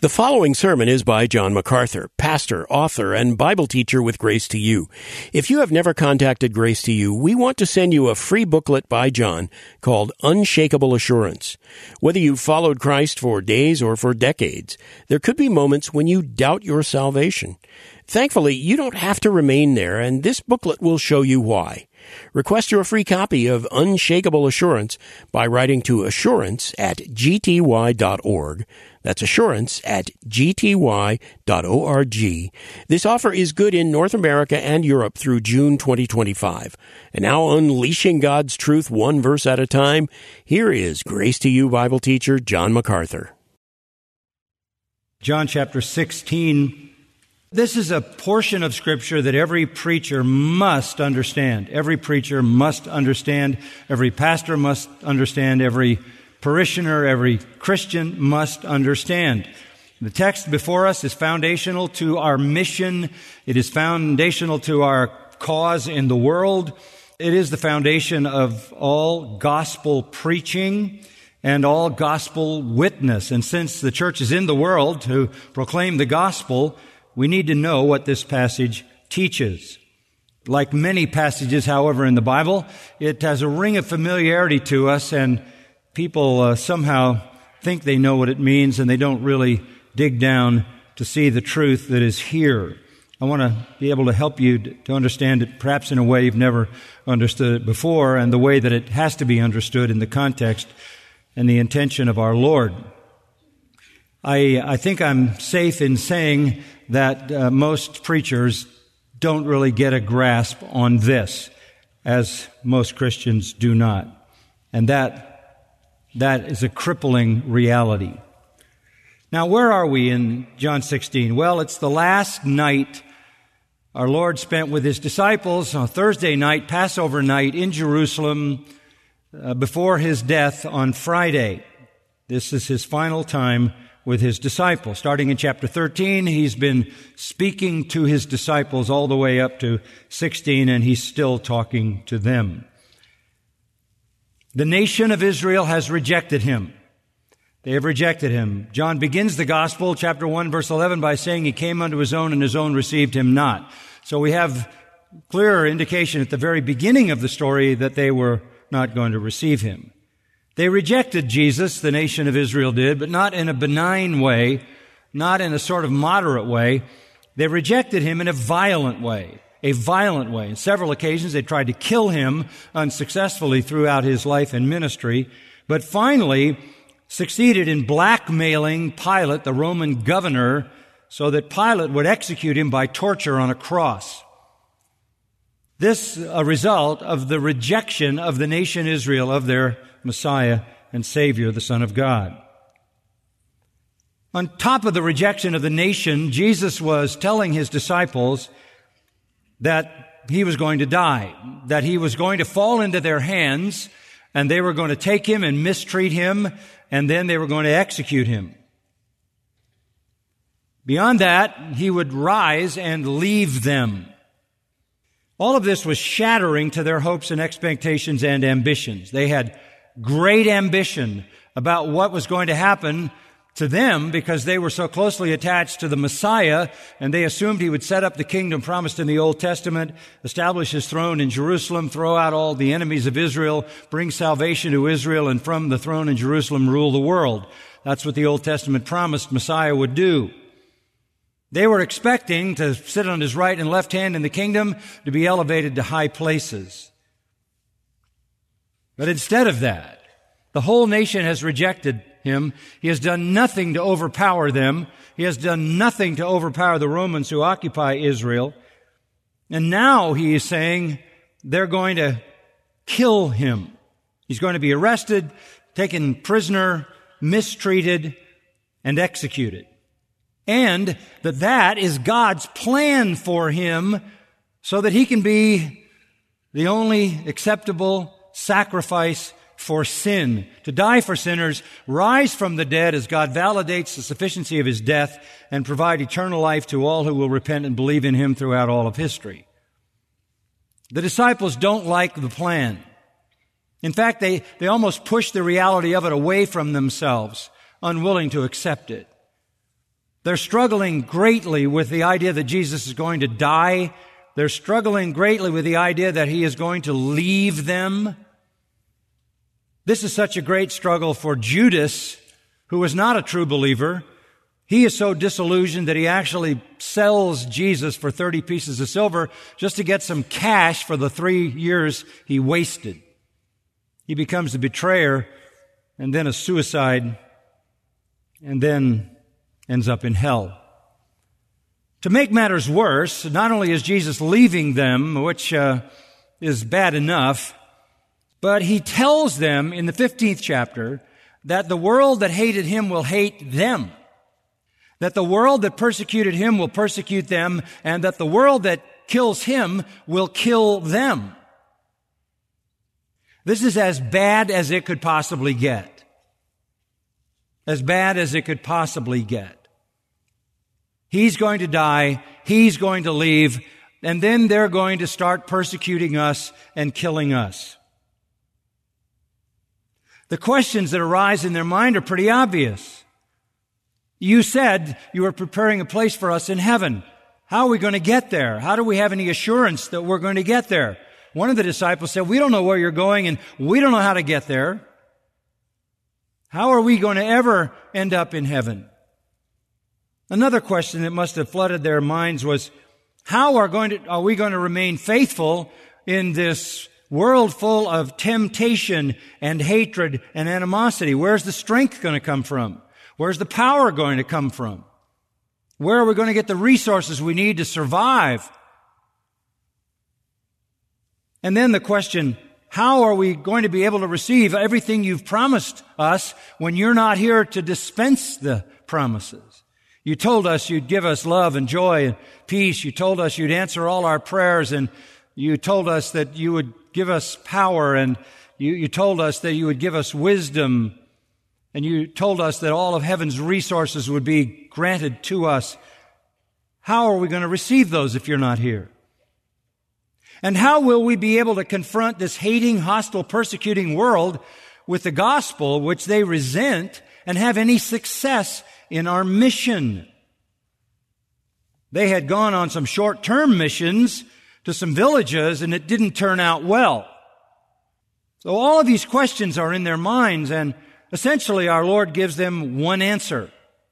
The following sermon is by John MacArthur, pastor, author, and Bible teacher with Grace to You. If you have never contacted Grace to You, we want to send you a free booklet by John called Unshakable Assurance. Whether you've followed Christ for days or for decades, there could be moments when you doubt your salvation. Thankfully, you don't have to remain there, and this booklet will show you why. Request your free copy of Unshakable Assurance by writing to assurance@gty.org. That's assurance@gty.org. This offer is good in North America and Europe through June 2025. And now, unleashing God's truth one verse at a time, here is Grace to You Bible teacher John MacArthur. John chapter 16. This is a portion of Scripture that every preacher must understand. Every preacher must understand. Every pastor must understand. Every parishioner, every Christian must understand. The text before us is foundational to our mission. It is foundational to our cause in the world. It is the foundation of all gospel preaching and all gospel witness. And since the church is in the world to proclaim the gospel, we need to know what this passage teaches. Like many passages, however, in the Bible, it has a ring of familiarity to us, and people somehow think they know what it means, and they don't really dig down to see the truth that is here. I want to be able to help you to understand it perhaps in a way you've never understood it before, and the way that it has to be understood in the context and the intention of our Lord. I think I'm safe in saying that most preachers don't really get a grasp on this, as most Christians do not. And that is a crippling reality. Now, where are we in John 16? Well, it's the last night our Lord spent with His disciples on Thursday night, Passover night in Jerusalem, before His death on Friday. This is His final time with His disciples. Starting in chapter 13, He's been speaking to His disciples all the way up to 16, and He's still talking to them. The nation of Israel has rejected Him. They have rejected Him. John begins the gospel, chapter 1, verse 11, by saying He came unto His own, and His own received Him not. So we have clear indication at the very beginning of the story that they were not going to receive Him. They rejected Jesus, the nation of Israel did, but not in a benign way, not in a sort of moderate way. They rejected Him in a violent way. On several occasions, they tried to kill Him unsuccessfully throughout His life and ministry, but finally succeeded in blackmailing Pilate, the Roman governor, so that Pilate would execute Him by torture on a cross. This a result of the rejection of the nation Israel of their Messiah and Savior, the Son of God. On top of the rejection of the nation, Jesus was telling His disciples that He was going to die, that He was going to fall into their hands, and they were going to take Him and mistreat Him, and then they were going to execute Him. Beyond that, He would rise and leave them. All of this was shattering to their hopes and expectations and ambitions. They had great ambition about what was going to happen to them because they were so closely attached to the Messiah, and they assumed He would set up the kingdom promised in the Old Testament, establish His throne in Jerusalem, throw out all the enemies of Israel, bring salvation to Israel, and from the throne in Jerusalem rule the world. That's what the Old Testament promised Messiah would do. They were expecting to sit on His right and left hand in the kingdom, to be elevated to high places. But instead of that, the whole nation has rejected Him. He has done nothing to overpower them. He has done nothing to overpower the Romans who occupy Israel. And now He is saying they're going to kill Him. He's going to be arrested, taken prisoner, mistreated, and executed. And that is God's plan for Him so that He can be the only acceptable sacrifice for sin, to die for sinners, rise from the dead as God validates the sufficiency of His death, and provide eternal life to all who will repent and believe in Him throughout all of history. The disciples don't like the plan. In fact, they almost push the reality of it away from themselves, unwilling to accept it. They're struggling greatly with the idea that Jesus is going to die. They're struggling greatly with the idea that He is going to leave them. This is such a great struggle for Judas, who was not a true believer. He is so disillusioned that he actually sells Jesus for 30 pieces of silver just to get some cash for the 3 years he wasted. He becomes a betrayer and then a suicide and then ends up in hell. To make matters worse, not only is Jesus leaving them, which is bad enough, but He tells them in the 15th chapter that the world that hated Him will hate them, that the world that persecuted Him will persecute them, and that the world that kills Him will kill them. This is as bad as it could possibly get. As bad as it could possibly get. He's going to die, He's going to leave, and then they're going to start persecuting us and killing us. The questions that arise in their mind are pretty obvious. You said you were preparing a place for us in heaven. How are we going to get there? How do we have any assurance that we're going to get there? One of the disciples said, we don't know where you're going and we don't know how to get there. How are we going to ever end up in heaven? Another question that must have flooded their minds was, how are we going to remain faithful in this world full of temptation and hatred and animosity? Where's the strength going to come from? Where's the power going to come from? Where are we going to get the resources we need to survive? And then the question, how are we going to be able to receive everything you've promised us when you're not here to dispense the promises? You told us you'd give us love and joy and peace. You told us you'd answer all our prayers, and you told us that you would give us power, and you told us that you would give us wisdom, and you told us that all of heaven's resources would be granted to us. How are we going to receive those if you're not here? And how will we be able to confront this hating, hostile, persecuting world with the gospel which they resent and have any success in our mission? They had gone on some short-term missions to some villages, and it didn't turn out well. So all of these questions are in their minds, and essentially our Lord gives them one answer.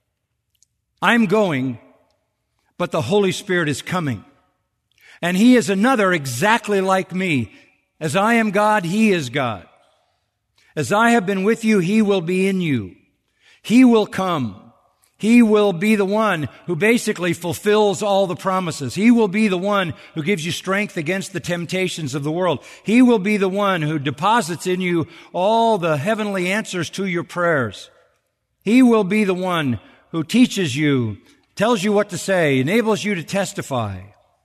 I'm going, but the Holy Spirit is coming. And He is another exactly like me. As I am God, He is God. As I have been with you, He will be in you. He will come. He will be the one who basically fulfills all the promises. He will be the one who gives you strength against the temptations of the world. He will be the one who deposits in you all the heavenly answers to your prayers. He will be the one who teaches you, tells you what to say, enables you to testify.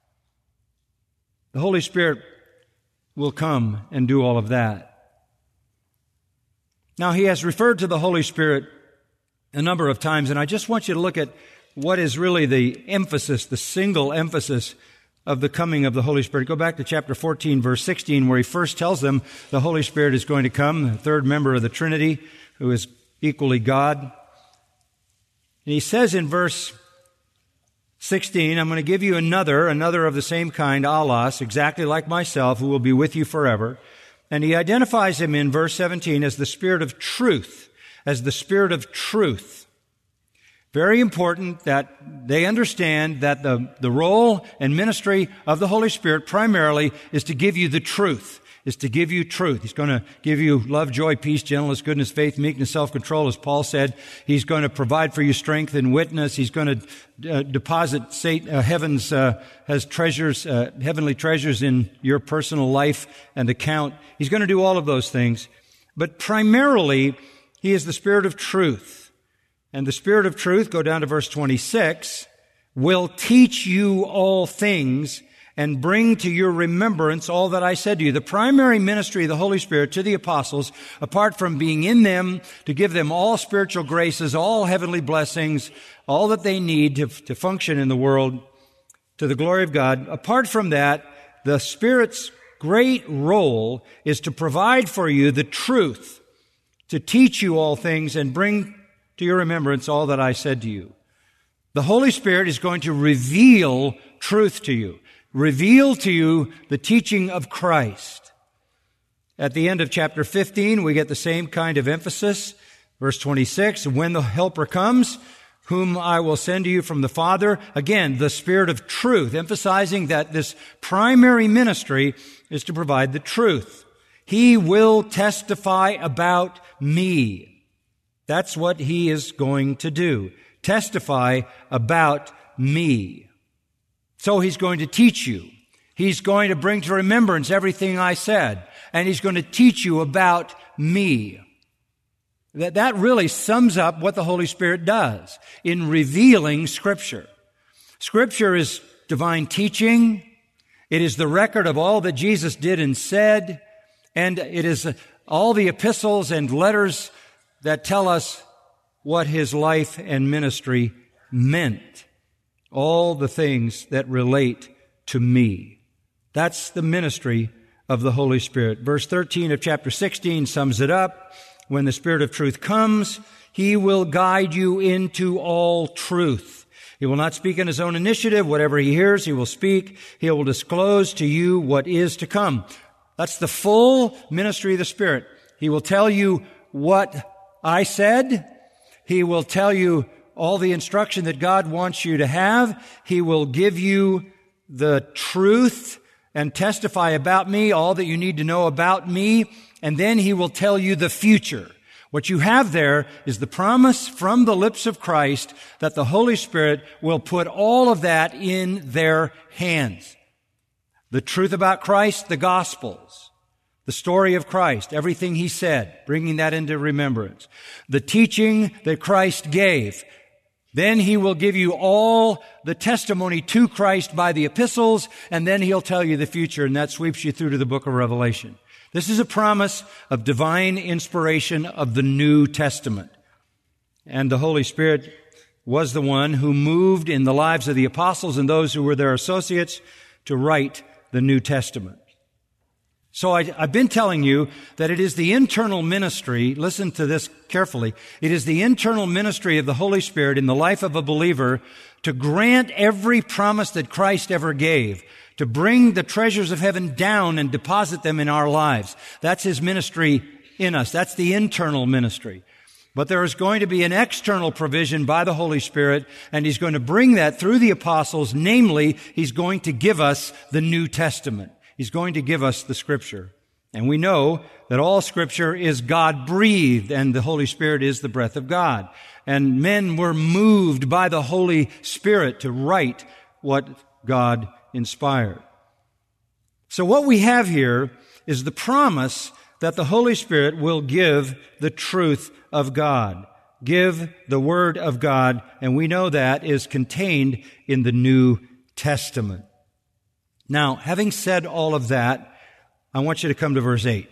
The Holy Spirit will come and do all of that. Now, He has referred to the Holy Spirit a number of times, and I just want you to look at what is really the emphasis, the single emphasis of the coming of the Holy Spirit. Go back to chapter 14, verse 16, where He first tells them the Holy Spirit is going to come, the third member of the Trinity, who is equally God. And He says in verse 16, I'm going to give you another of the same kind, allos, exactly like myself, who will be with you forever. And He identifies Him in verse 17 as the Spirit of truth, as the Spirit of truth. Very important that they understand that the role and ministry of the Holy Spirit primarily is to give you the truth, is to give you truth. He's going to give you love, joy, peace, gentleness, goodness, faith, meekness, self-control, as Paul said. He's going to provide for you strength and witness. He's going to deposit heaven's has treasures, heavenly treasures in your personal life and account. He's going to do all of those things. But primarily, He is the Spirit of truth. And the Spirit of truth, go down to verse 26, will teach you all things and bring to your remembrance all that I said to you. The primary ministry of the Holy Spirit to the apostles, apart from being in them to give them all spiritual graces, all heavenly blessings, all that they need to function in the world to the glory of God, apart from that, the Spirit's great role is to provide for you the truth, to teach you all things and bring to your remembrance all that I said to you. The Holy Spirit is going to reveal truth to you, reveal to you the teaching of Christ. At the end of chapter 15, we get the same kind of emphasis. Verse 26, when the Helper comes, whom I will send to you from the Father. Again, the Spirit of truth, emphasizing that this primary ministry is to provide the truth. He will testify about me. That's what He is going to do. Testify about me. So He's going to teach you. He's going to bring to remembrance everything I said. And He's going to teach you about me. That really sums up what the Holy Spirit does in revealing Scripture. Scripture is divine teaching. It is the record of all that Jesus did and said. And it is all the epistles and letters that tell us what His life and ministry meant. All the things that relate to me. That's the ministry of the Holy Spirit. Verse 13 of chapter 16 sums it up. When the Spirit of truth comes, He will guide you into all truth. He will not speak on His own initiative. Whatever He hears, He will speak. He will disclose to you what is to come. That's the full ministry of the Spirit. He will tell you what I said. He will tell you all the instruction that God wants you to have. He will give you the truth and testify about me, all that you need to know about me. And then He will tell you the future. What you have there is the promise from the lips of Christ that the Holy Spirit will put all of that in their hands. The truth about Christ, the Gospels, the story of Christ, everything He said, bringing that into remembrance. The teaching that Christ gave. Then He will give you all the testimony to Christ by the epistles, and then He'll tell you the future, and that sweeps you through to the book of Revelation. This is a promise of divine inspiration of the New Testament. And the Holy Spirit was the one who moved in the lives of the apostles and those who were their associates to write the New Testament. So I've been telling you that it is the internal ministry, listen to this carefully, it is the internal ministry of the Holy Spirit in the life of a believer to grant every promise that Christ ever gave, to bring the treasures of heaven down and deposit them in our lives. That's His ministry in us. That's the internal ministry. But there is going to be an external provision by the Holy Spirit, and He's going to bring that through the apostles. Namely, He's going to give us the New Testament. He's going to give us the Scripture. And we know that all Scripture is God-breathed, and the Holy Spirit is the breath of God. And men were moved by the Holy Spirit to write what God inspired. So what we have here is the promise that the Holy Spirit will give the truth of God, give the Word of God, and we know that is contained in the New Testament. Now, having said all of that, I want you to come to verse 8.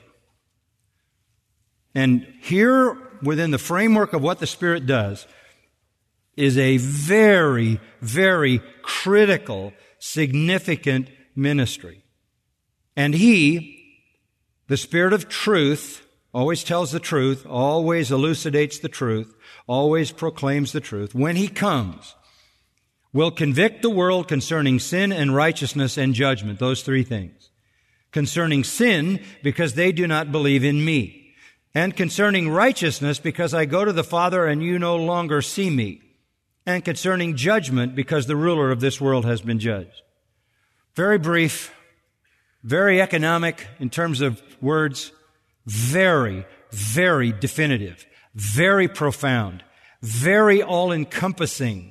And here, within the framework of what the Spirit does, is a very, very critical, significant ministry. And He, the Spirit of truth, always tells the truth, always elucidates the truth, always proclaims the truth. When He comes, will convict the world concerning sin and righteousness and judgment, those three things. Concerning sin, because they do not believe in me. And concerning righteousness, because I go to the Father and you no longer see me. And concerning judgment, because the ruler of this world has been judged. Very brief, very economic in terms of words, very, very definitive, very profound, very all-encompassing.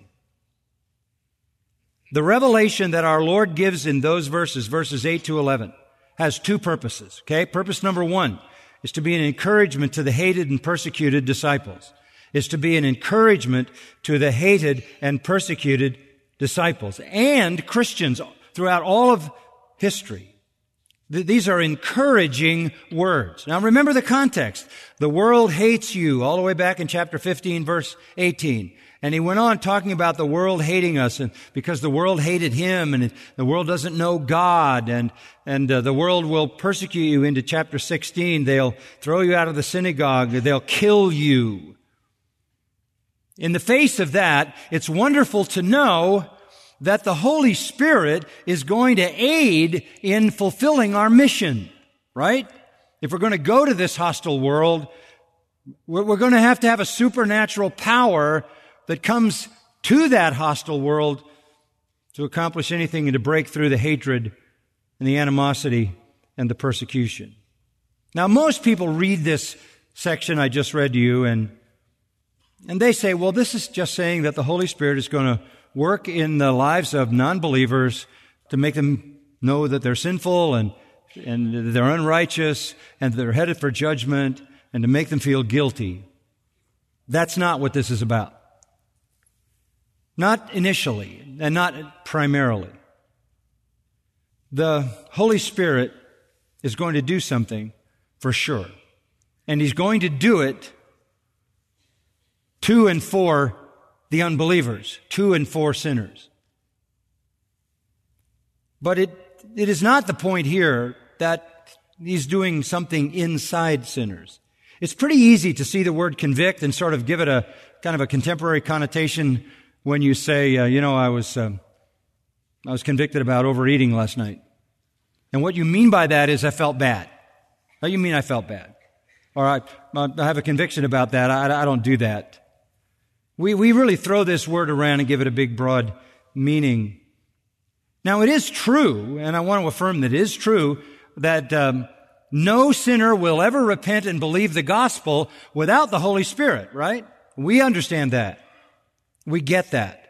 The revelation that our Lord gives in those verses 8 to 11, has two purposes, okay? Purpose number one is to be an encouragement to the hated and persecuted disciples. Is to be an encouragement to the hated and persecuted disciples and Christians throughout all of history. These are encouraging words. Now remember the context. The world hates you, all the way back in chapter 15, verse 18. And he went on talking about the world hating us, and because the world hated him, and the world doesn't know God, and the world will persecute you into chapter 16. They'll throw you out of the synagogue. They'll kill you. In the face of that, it's wonderful to know that the Holy Spirit is going to aid in fulfilling our mission, right? If we're going to go to this hostile world, we're going to have a supernatural power that comes to that hostile world to accomplish anything and to break through the hatred and the animosity and the persecution. Now, most people read this section I just read to you and they say, well, this is just saying that the Holy Spirit is going to work in the lives of non-believers to make them know that they're sinful and they're unrighteous and they're headed for judgment and to make them feel guilty. That's not what this is about. Not initially and not primarily. The Holy Spirit is going to do something for sure. And He's going to do it to and for the unbelievers, to and for sinners. But it is not the point here that He's doing something inside sinners. It's pretty easy to see the word convict and sort of give it a kind of a contemporary connotation when you say, I was convicted about overeating last night. And what you mean by that is I felt bad. What do you mean I felt bad? Or I have a conviction about that. I don't do that. We really throw this word around and give it a big, broad meaning. Now, it is true, and I want to affirm that it is true, that no sinner will ever repent and believe the gospel without the Holy Spirit, right? We understand that. We get that.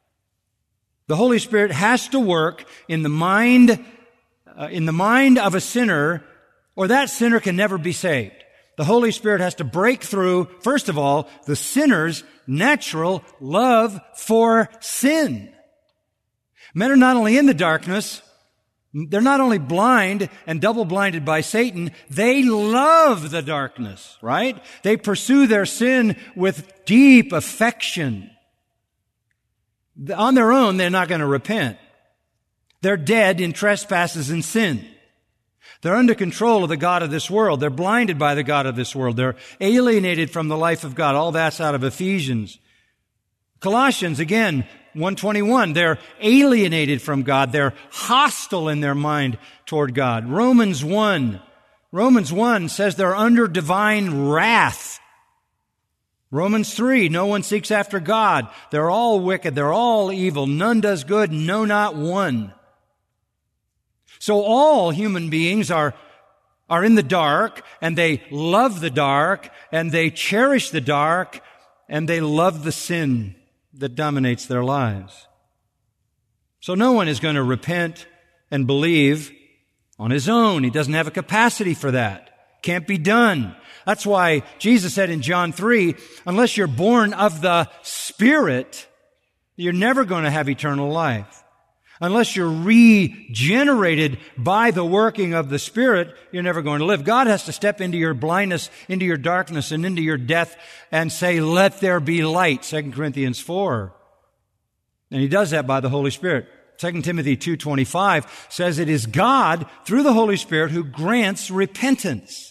The Holy Spirit has to work in the mind of a sinner, or that sinner can never be saved. The Holy Spirit has to break through, first of all, the sinner's natural love for sin. Men are not only in the darkness, they're not only blind and double-blinded by Satan, they love the darkness, right? They pursue their sin with deep affection. On their own, they're not going to repent. They're dead in trespasses and sin. They're under control of the God of this world. They're blinded by the God of this world. They're alienated from the life of God. All that's out of Ephesians. Colossians, again, 1:21, they're alienated from God. They're hostile in their mind toward God. Romans 1 says they're under divine wrath. Romans 3, no one seeks after God. They're all wicked. They're all evil. None does good. No, not one. So all human beings are in the dark, and they love the dark, and they cherish the dark, and they love the sin that dominates their lives. So no one is going to repent and believe on his own. He doesn't have a capacity for that. Can't be done. That's why Jesus said in John 3, unless you're born of the Spirit, you're never going to have eternal life. Unless you're regenerated by the working of the Spirit, you're never going to live. God has to step into your blindness, into your darkness, and into your death and say, let there be light, 2 Corinthians 4. And He does that by the Holy Spirit. 2 Timothy 2:25 says it is God, through the Holy Spirit, who grants repentance.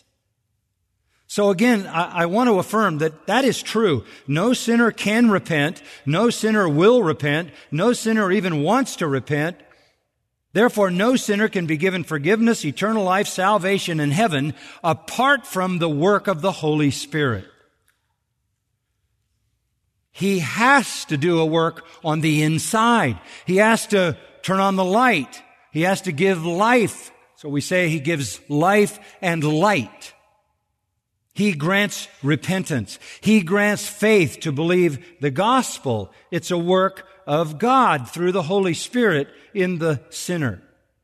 So again, I want to affirm that is true. No sinner can repent. No sinner will repent. No sinner even wants to repent. Therefore, no sinner can be given forgiveness, eternal life, salvation, and heaven apart from the work of the Holy Spirit. He has to do a work on the inside. He has to turn on the light. He has to give life. So we say He gives life and light. He grants repentance. He grants faith to believe the gospel. It's a work of God through the Holy Spirit in the sinner.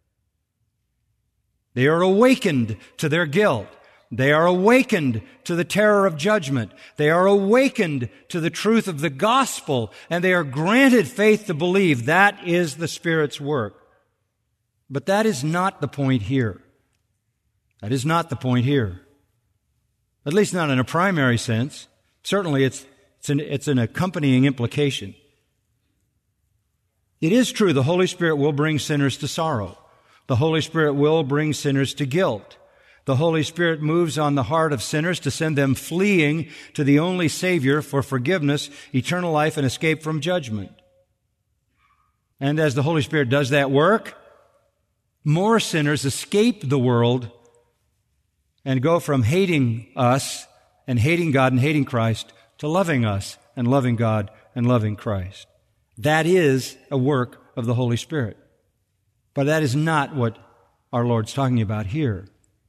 They are awakened to their guilt. They are awakened to the terror of judgment. They are awakened to the truth of the gospel, and they are granted faith to believe. That is the Spirit's work. But that is not the point here. That is not the point here. At least not in a primary sense. Certainly it's an accompanying implication. It is true the Holy Spirit will bring sinners to sorrow. The Holy Spirit will bring sinners to guilt. The Holy Spirit moves on the heart of sinners to send them fleeing to the only Savior for forgiveness, eternal life, and escape from judgment. And as the Holy Spirit does that work, more sinners escape the world and go from hating us and hating God and hating Christ to loving us and loving God and loving Christ. That is a work of the Holy Spirit. But that is not what our Lord's talking about here.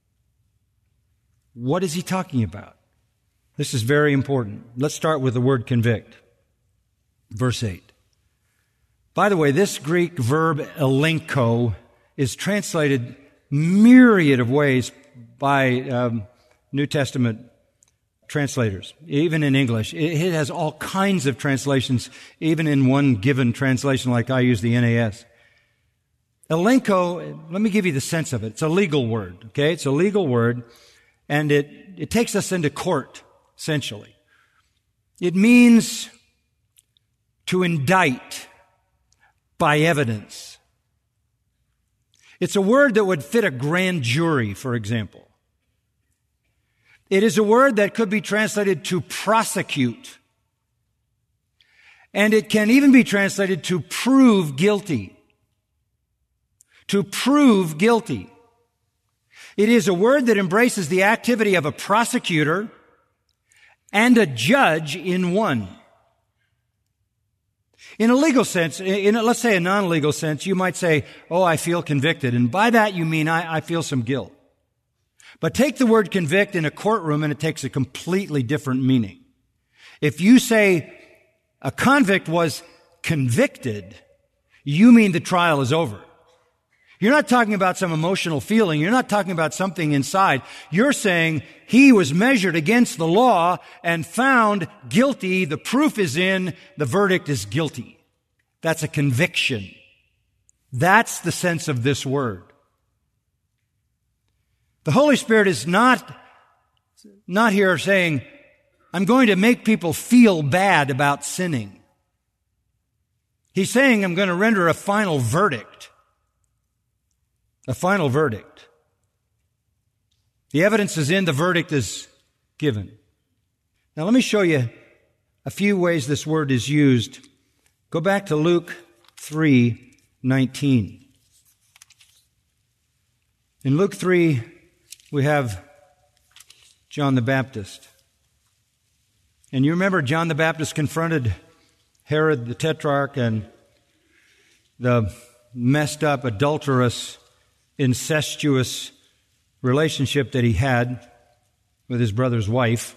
What is He talking about? This is very important. Let's start with the word convict. Verse 8. By the way, this Greek verb elenko is translated myriad of ways by New Testament translators, even in English. It has all kinds of translations, even in one given translation like I use the NAS. Elenko, let me give you the sense of it. It's a legal word, okay? It's a legal word, and it takes us into court, essentially. It means to indict by evidence. It's a word that would fit a grand jury, for example. It is a word that could be translated to prosecute. And it can even be translated to prove guilty. To prove guilty. It is a word that embraces the activity of a prosecutor and a judge in one. In a legal sense, let's say a non-legal sense, you might say, oh, I feel convicted. And by that you mean I feel some guilt. But take the word convict in a courtroom and it takes a completely different meaning. If you say a convict was convicted, you mean the trial is over. You're not talking about some emotional feeling. You're not talking about something inside. You're saying he was measured against the law and found guilty. The proof is in. The verdict is guilty. That's a conviction. That's the sense of this word. The Holy Spirit is not here saying, I'm going to make people feel bad about sinning. He's saying, I'm going to render a final verdict. A final verdict. The evidence is in, the verdict is given. Now let me show you a few ways this word is used. Go back to Luke 3:19. In Luke 3, we have John the Baptist. And you remember John the Baptist confronted Herod the Tetrarch and the messed up, adulterous, incestuous relationship that he had with his brother's wife.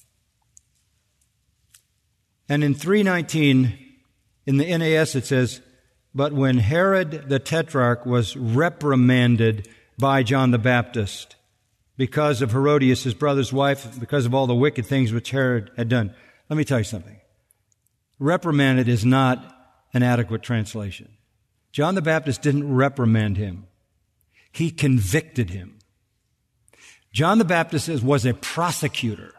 And in 3:19, in the NAS it says, but when Herod the Tetrarch was reprimanded by John the Baptist because of Herodias, his brother's wife, because of all the wicked things which Herod had done. Let me tell you something. Reprimanded is not an adequate translation. John the Baptist didn't reprimand him. He convicted him. John the Baptist was a prosecutor.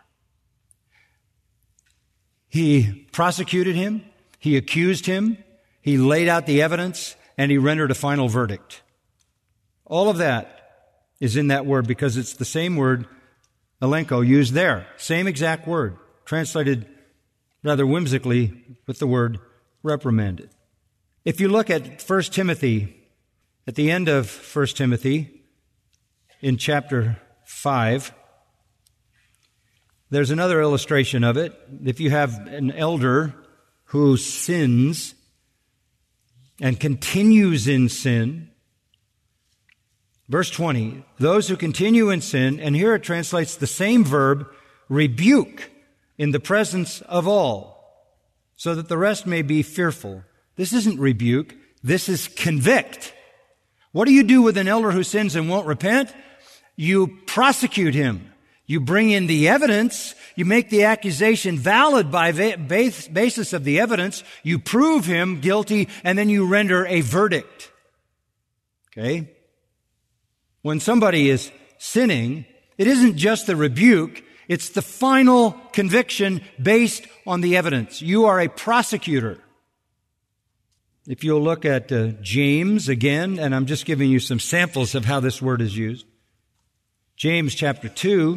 He prosecuted him, he accused him, he laid out the evidence, and he rendered a final verdict. All of that is in that word because it's the same word, elenko, used there. Same exact word, translated rather whimsically with the word reprimanded. If you look at 1 Timothy, at the end of 1 Timothy, in chapter 5, there's another illustration of it. If you have an elder who sins and continues in sin, verse 20, those who continue in sin, and here it translates the same verb, rebuke in the presence of all, so that the rest may be fearful. This isn't rebuke, this is convict. What do you do with an elder who sins and won't repent? You prosecute him. You bring in the evidence. You make the accusation valid by basis of the evidence. You prove him guilty, and then you render a verdict. Okay? When somebody is sinning, it isn't just the rebuke, it's the final conviction based on the evidence. You are a prosecutor. If you'll look at James again, and I'm just giving you some samples of how this word is used. James chapter 2,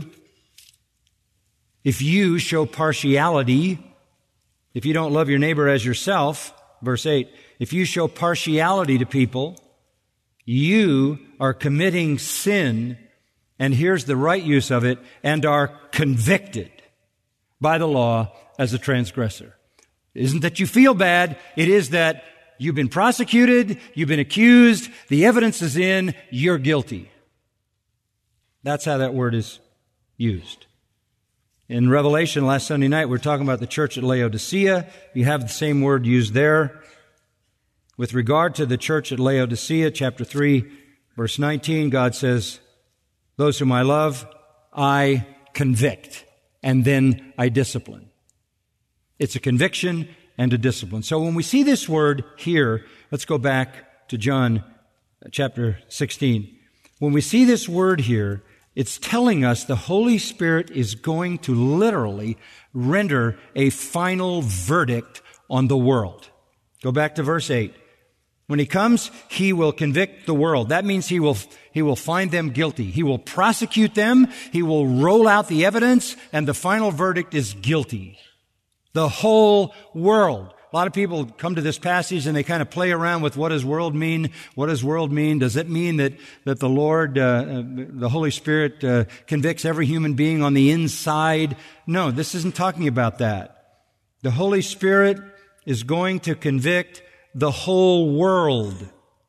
if you show partiality, if you don't love your neighbor as yourself, verse 8, if you show partiality to people, you are committing sin, and here's the right use of it, and are convicted by the law as a transgressor. It isn't that you feel bad, it is that you've been prosecuted, you've been accused, the evidence is in, you're guilty. That's how that word is used. In Revelation last Sunday night, we're talking about the church at Laodicea. You have the same word used there. With regard to the church at Laodicea, chapter 3, verse 19, God says, those whom I love, I convict, and then I discipline. It's a conviction and a discipline. So when we see this word here, let's go back to John chapter 16. When we see this word here, it's telling us the Holy Spirit is going to literally render a final verdict on the world. Go back to verse 8. When He comes, He will convict the world. That means He will find them guilty. He will prosecute them. He will roll out the evidence, and the final verdict is guilty. The whole world. A lot of people come to this passage and they kind of play around with what does world mean? What does world mean? Does it mean that the Lord, the Holy Spirit, convicts every human being on the inside? No, this isn't talking about that. The Holy Spirit is going to convict the whole world.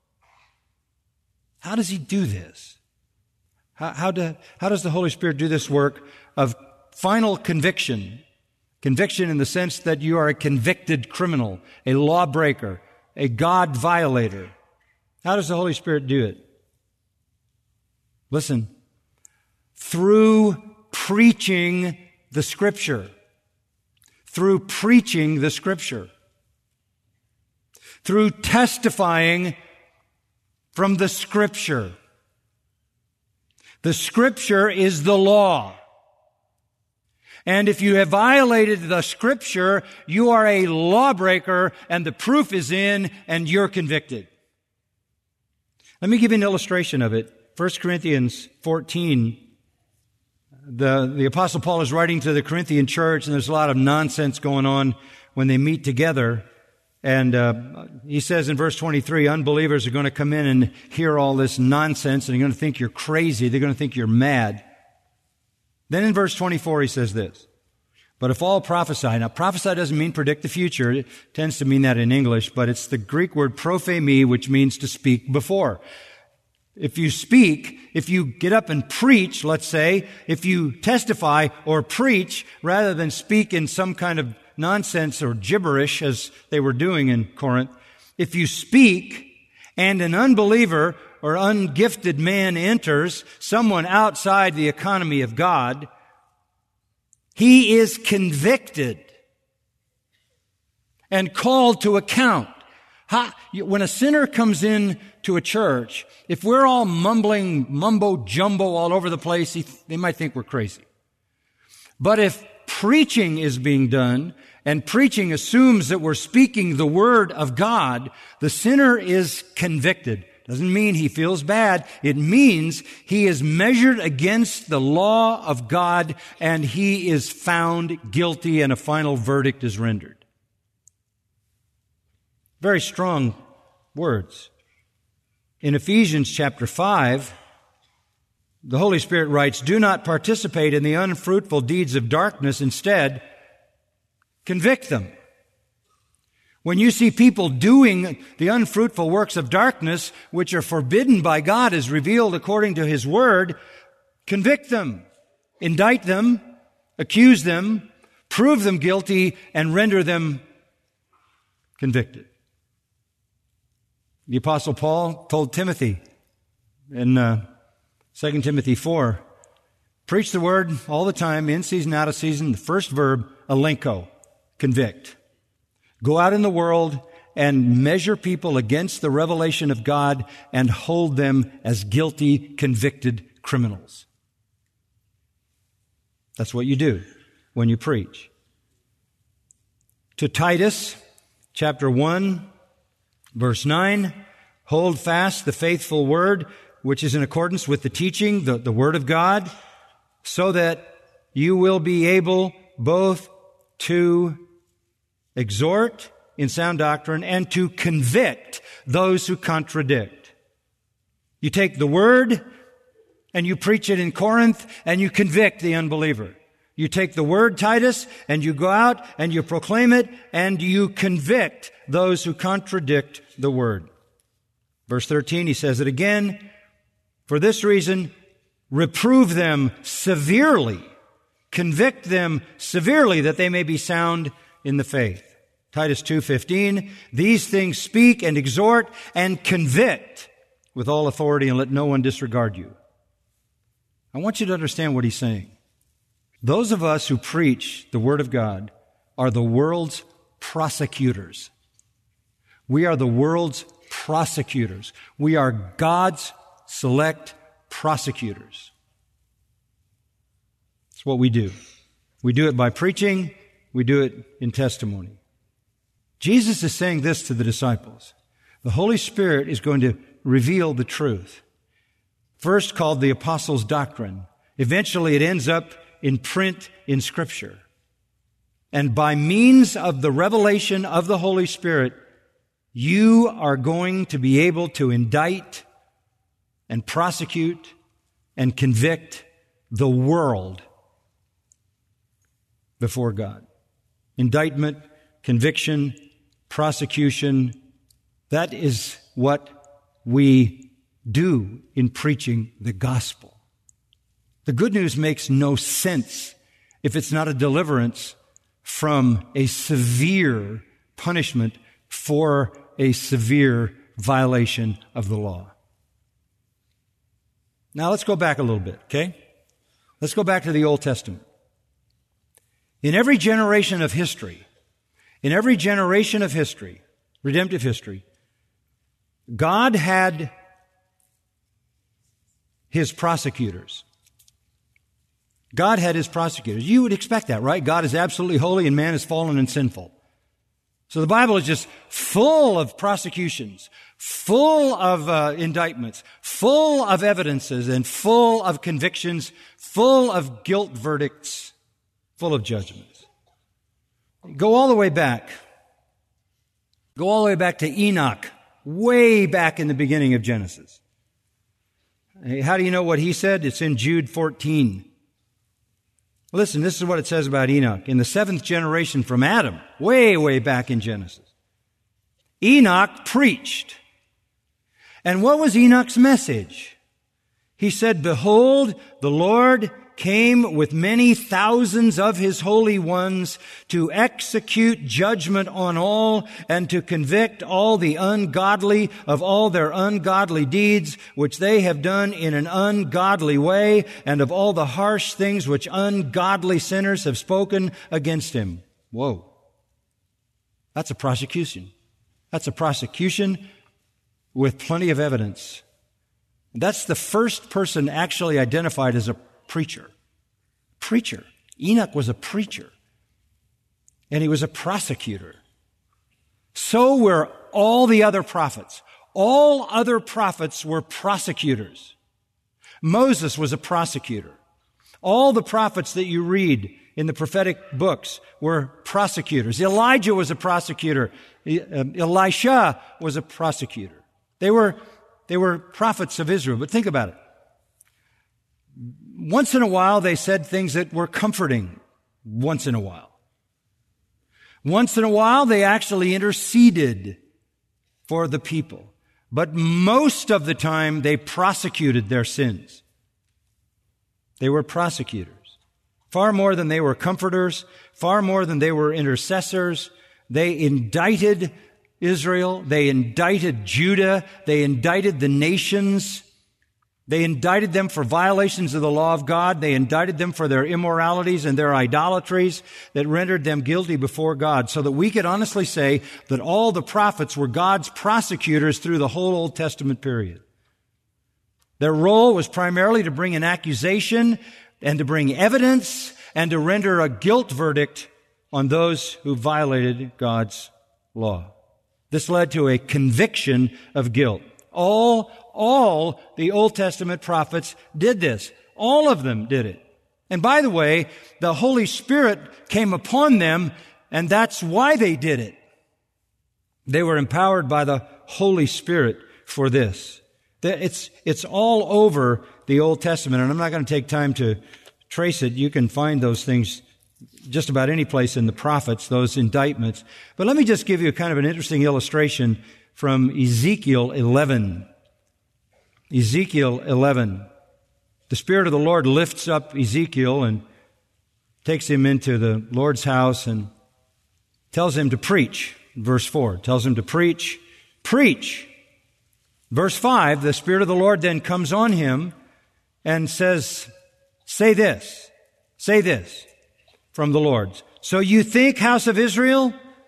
How does He do this? How does the Holy Spirit do this work of final conviction? Conviction in the sense that you are a convicted criminal, a lawbreaker, a God violator. How does the Holy Spirit do it? Listen. Through preaching the Scripture. Through preaching the Scripture. Through testifying from the Scripture. The Scripture is the law. And if you have violated the Scripture, you are a lawbreaker, and the proof is in, and you're convicted. Let me give you an illustration of it. 1 Corinthians 14, the Apostle Paul is writing to the Corinthian church, and there's a lot of nonsense going on when they meet together. And he says in verse 23, unbelievers are going to come in and hear all this nonsense, and they're going to think you're crazy. They're going to think you're mad. Then in verse 24 he says this, but if all prophesy, now prophesy doesn't mean predict the future, it tends to mean that in English, but it's the Greek word prophemi, which means to speak before. If you speak, if you get up and preach, let's say, if you testify or preach, rather than speak in some kind of nonsense or gibberish as they were doing in Corinth, if you speak and an unbeliever or ungifted man enters, someone outside the economy of God, he is convicted and called to account. When a sinner comes in to a church, if we're all mumbling mumbo-jumbo all over the place, they might think we're crazy. But if preaching is being done, and preaching assumes that we're speaking the Word of God, the sinner is convicted. Doesn't mean he feels bad. It means he is measured against the law of God and he is found guilty and a final verdict is rendered. Very strong words. In Ephesians chapter 5, the Holy Spirit writes, do not participate in the unfruitful deeds of darkness. Instead, convict them. When you see people doing the unfruitful works of darkness, which are forbidden by God as revealed according to His Word, convict them, indict them, accuse them, prove them guilty, and render them convicted. The Apostle Paul told Timothy in 2 Timothy 4, preach the Word all the time, in season, out of season. The first verb, elenko, convict. Go out in the world and measure people against the revelation of God and hold them as guilty, convicted criminals. That's what you do when you preach. To Titus, chapter 1, verse 9, hold fast the faithful word which is in accordance with the teaching, the Word of God, so that you will be able both to exhort in sound doctrine and to convict those who contradict. You take the Word and you preach it in Corinth and you convict the unbeliever. You take the Word, Titus, and you go out and you proclaim it and you convict those who contradict the Word. Verse 13, he says it again. For this reason, reprove them severely. Convict them severely that they may be sound in the faith. Titus 2:15, these things speak and exhort and convict with all authority, and let no one disregard you. I want you to understand what he's saying. Those of us who preach the Word of God are the world's prosecutors. We are the world's prosecutors. We are God's select prosecutors. It's what we do. We do it by preaching. We do it in testimony. Jesus is saying this to the disciples. The Holy Spirit is going to reveal the truth. First called the Apostles' Doctrine. Eventually it ends up in print in Scripture. And by means of the revelation of the Holy Spirit, you are going to be able to indict and prosecute and convict the world before God. Indictment, conviction, prosecution, that is what we do in preaching the gospel. The good news makes no sense if it's not a deliverance from a severe punishment for a severe violation of the law. Now let's go back a little bit, okay? Let's go back to the Old Testament. In every generation of history, redemptive history, God had His prosecutors. God had His prosecutors. You would expect that, right? God is absolutely holy and man is fallen and sinful. So the Bible is just full of prosecutions, full of indictments, full of evidences, and full of convictions, full of guilt verdicts, full of judgments. Go all the way back. Go all the way back to Enoch, way back in the beginning of Genesis. How do you know what he said? It's in Jude 14. Listen, this is what it says about Enoch. In the 7th generation from Adam, way back in Genesis, Enoch preached. And what was Enoch's message? He said, behold, the Lord came with many thousands of His holy ones to execute judgment on all and to convict all the ungodly of all their ungodly deeds, which they have done in an ungodly way, and of all the harsh things which ungodly sinners have spoken against Him. Whoa. That's a prosecution. That's a prosecution with plenty of evidence. That's the first person actually identified as a preacher. Enoch was a preacher. And he was a prosecutor. So were all the other prophets. All other prophets were prosecutors. Moses was a prosecutor. All the prophets that you read in the prophetic books were prosecutors. Elijah was a prosecutor. Elisha was a prosecutor. They were prophets of Israel. But think about it. Once in a while, they said things that were comforting. Once in a while. Once in a while, they actually interceded for the people. But most of the time, they prosecuted their sins. They were prosecutors. Far more than they were comforters, far more than they were intercessors. They indicted Israel. They indicted Judah. They indicted the nations. They indicted them for violations of the law of God. They indicted them for their immoralities and their idolatries that rendered them guilty before God, so that we could honestly say that all the prophets were God's prosecutors through the whole Old Testament period. Their role was primarily to bring an accusation and to bring evidence and to render a guilt verdict on those who violated God's law. This led to a conviction of guilt. All the Old Testament prophets did this. All of them did it. And by the way, the Holy Spirit came upon them, and that's why they did it. They were empowered by the Holy Spirit for this. It's all over the Old Testament, and I'm not going to take time to trace it. You can find those things just about any place in the prophets, those indictments. But let me just give you kind of an interesting illustration from Ezekiel 11. Ezekiel 11. The Spirit of the Lord lifts up Ezekiel and takes him into the Lord's house and tells him to preach. Verse 4 tells him to preach. Verse 5, the Spirit of the Lord then comes on him and says, say this from the Lord. So you think, house of Israel?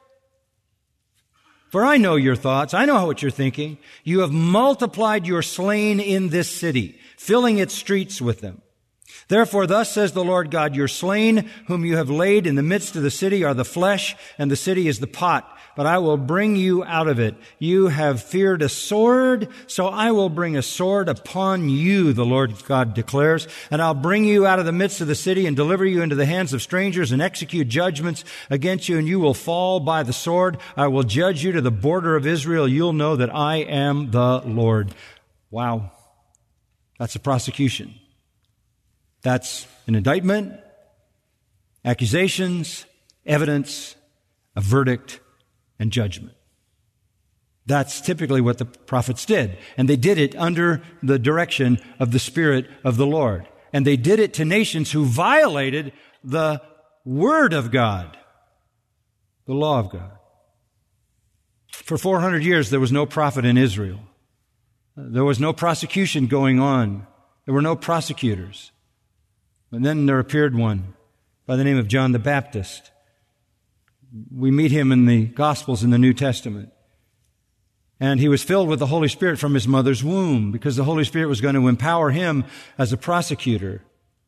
For I know your thoughts. I know what you're thinking. You have multiplied your slain in this city, filling its streets with them. Therefore, thus says the Lord God, your slain, whom you have laid in the midst of the city, are the flesh, and the city is the pot. But I will bring you out of it. You have feared a sword, so I will bring a sword upon you, the Lord God declares. And I'll bring you out of the midst of the city and deliver you into the hands of strangers and execute judgments against you, and you will fall by the sword. I will judge you to the border of Israel. You'll know that I am the Lord. Wow. That's a prosecution. That's an indictment, accusations, evidence, a verdict, and judgment. That's typically what the prophets did. And they did it under the direction of the Spirit of the Lord. And they did it to nations who violated the Word of God, the law of God. For 400 years, there was no prophet in Israel. There was no prosecution going on. There were no prosecutors. And then there appeared one by the name of John the Baptist. We meet him in the Gospels in the New Testament. And he was filled with the Holy Spirit from his mother's womb because the Holy Spirit was going to empower him as a prosecutor.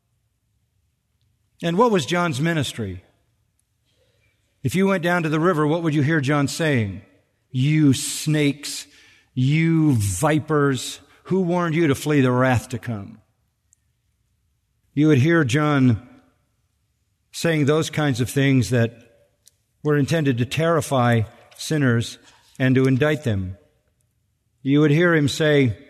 And what was John's ministry? If you went down to the river, what would you hear John saying? You snakes, you vipers, who warned you to flee the wrath to come? You would hear John saying those kinds of things that were intended to terrify sinners and to indict them. You would hear him say,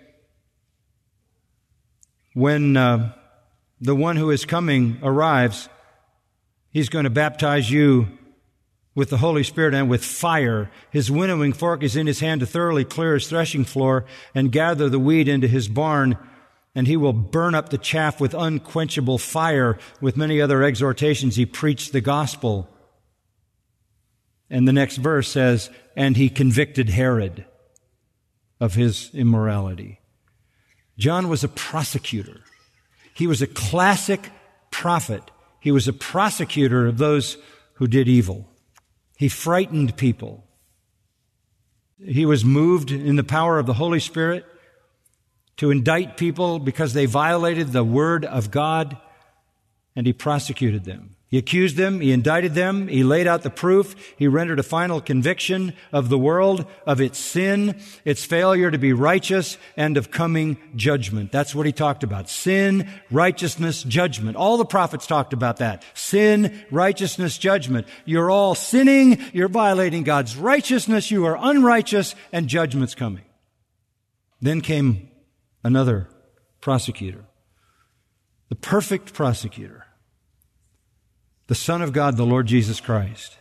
when the one who is coming arrives, he's going to baptize you with the Holy Spirit and with fire. His winnowing fork is in his hand to thoroughly clear his threshing floor and gather the wheat into his barn, and he will burn up the chaff with unquenchable fire. With many other exhortations, he preached the gospel. And the next verse says, and he convicted Herod of his immorality. John was a prosecutor. He was a classic prophet. He was a prosecutor of those who did evil. He frightened people. He was moved in the power of the Holy Spirit to indict people because they violated the Word of God, and he prosecuted them. He accused them, he indicted them, he laid out the proof, he rendered a final conviction of the world, of its sin, its failure to be righteous, and of coming judgment. That's what he talked about. Sin, righteousness, judgment. All the prophets talked about that. Sin, righteousness, judgment. You're all sinning, you're violating God's righteousness, you are unrighteous, and judgment's coming. Then came another prosecutor. The perfect prosecutor. The Son of God, the Lord Jesus Christ.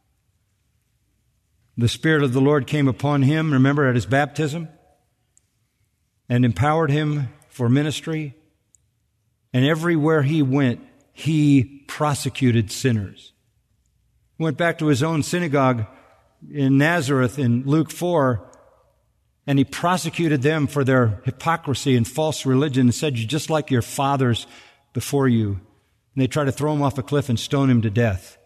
The Spirit of the Lord came upon him, remember, at his baptism, and empowered him for ministry. And everywhere he went, he prosecuted sinners. He went back to his own synagogue in Nazareth in Luke 4, and he prosecuted them for their hypocrisy and false religion and said, you're just like your fathers before you. And they tried to throw him off a cliff and stone him to death.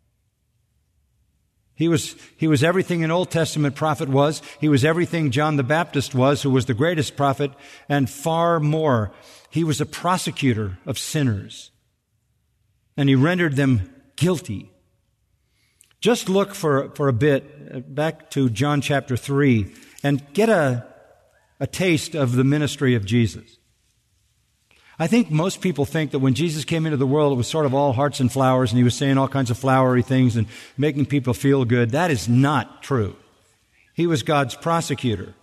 He was everything an Old Testament prophet was. He was everything John the Baptist was, who was the greatest prophet, and far more. He was a prosecutor of sinners. And he rendered them guilty. Just look for a bit back to John chapter 3 and get a a taste of the ministry of Jesus. I think most people think that when Jesus came into the world, it was sort of all hearts and flowers, and he was saying all kinds of flowery things and making people feel good. That is not true. He was God's prosecutor.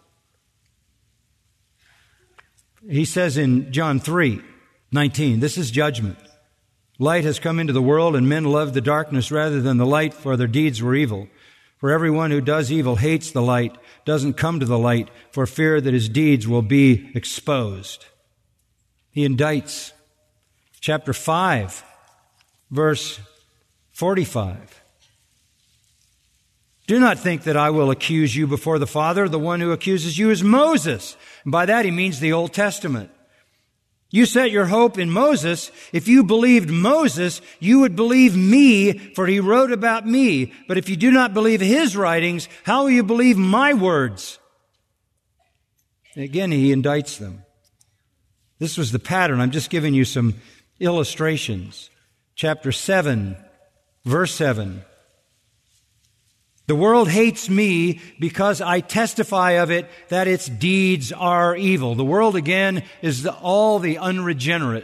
He says in John 3:19, this is judgment. Light has come into the world, and men love the darkness rather than the light, for their deeds were evil. For everyone who does evil hates the light, doesn't come to the light, for fear that his deeds will be exposed. He indicts. Chapter 5, verse 45. Do not think that I will accuse you before the Father. The one who accuses you is Moses. And by that he means the Old Testament. You set your hope in Moses. If you believed Moses, you would believe me, for he wrote about me. But if you do not believe his writings, how will you believe my words? And again, he indicts them. This was the pattern. I'm just giving you some illustrations. Chapter 7, verse 7. The world hates me because I testify of it that its deeds are evil. The world, again, is all the unregenerate.